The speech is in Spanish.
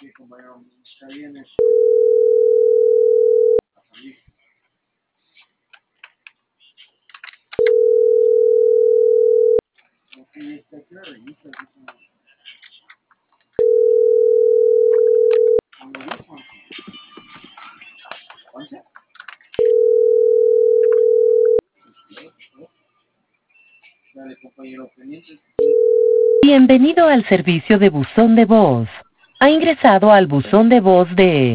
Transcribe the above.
Bienvenido al servicio de buzón de voz. Ha ingresado al buzón de voz de